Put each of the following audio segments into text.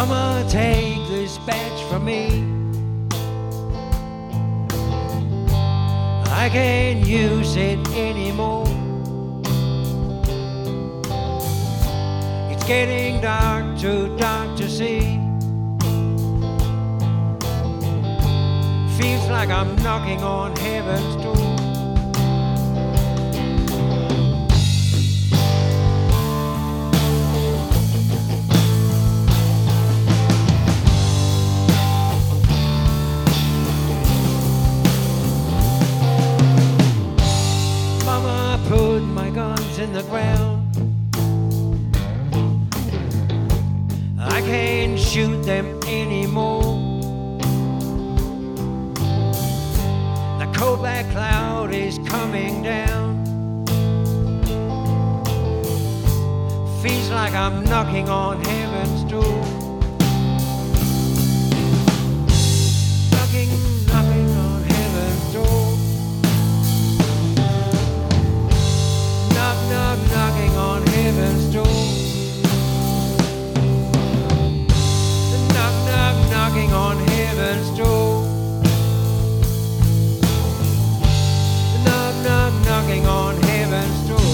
Mama, take this badge from me. I can't use it anymore. It's getting dark, too dark to see. Feels like I'm knocking on heaven's door. Put my guns in the ground. I can't shoot them anymore. The cold black cloud is coming down. Feels like I'm knocking on heaven's door. Knocking on heaven's door. Knocking on heaven's door. Knocking on heaven's door. Knocking on heaven's door.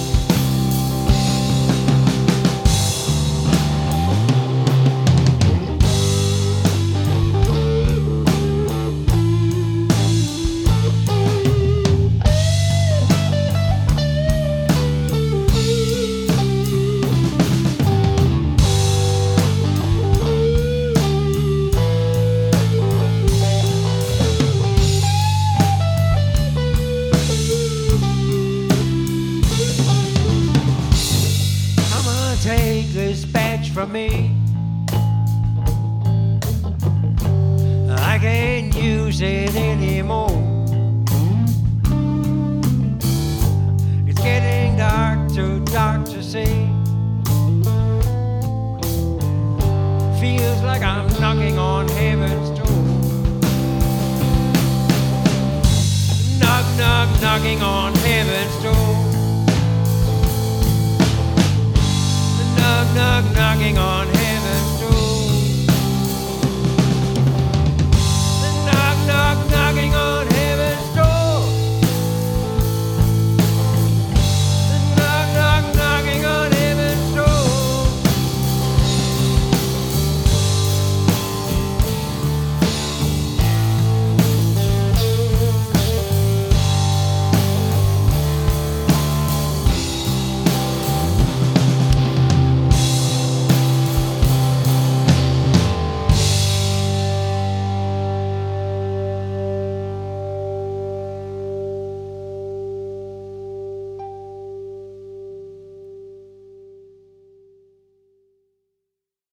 Take this badge from me. I can't use it anymore. It's getting dark, too dark to see. Feels like I'm knocking on heaven's door. Knocking on heaven's door. Knocking on